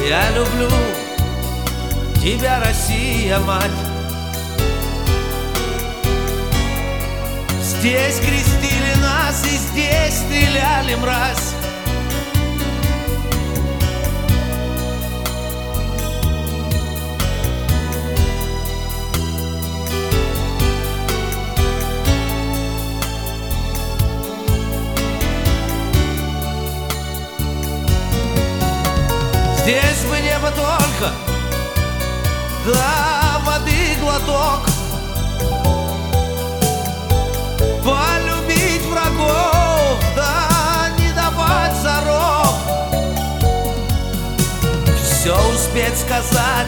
Я люблю тебя, Россия, мать. Здесь крестили нас и здесь стреляли, мразь. Здесь бы небо только, да воды глоток, полюбить врагов, да не давать зарок, все успеть сказать,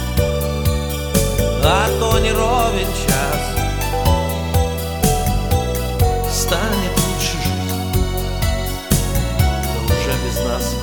а то не ровен час. Станет лучше жить, но уже без нас.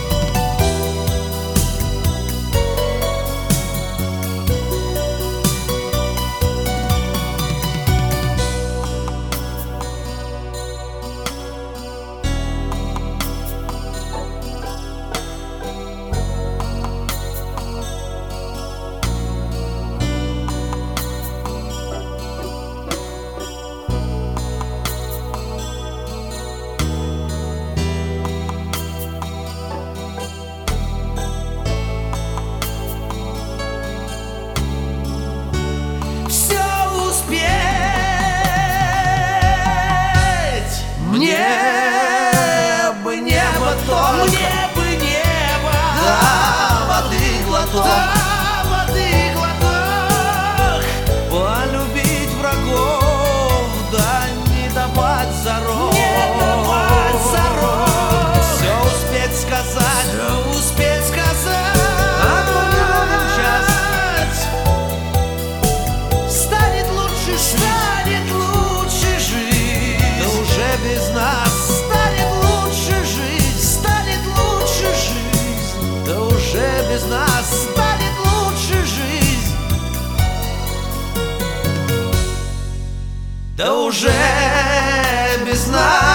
Мне бы небо только, мне бы небо, да воды глоток, да воды глоток, полюбить врагов, да не давать зарок, не давать зарок, все успеть сказать, все успеть сказать, а то не ровен час. станет лучше жить, да уже без нас. станет лучше жизнь, Да уже без нас. станет лучше жизнь, Да уже без нас.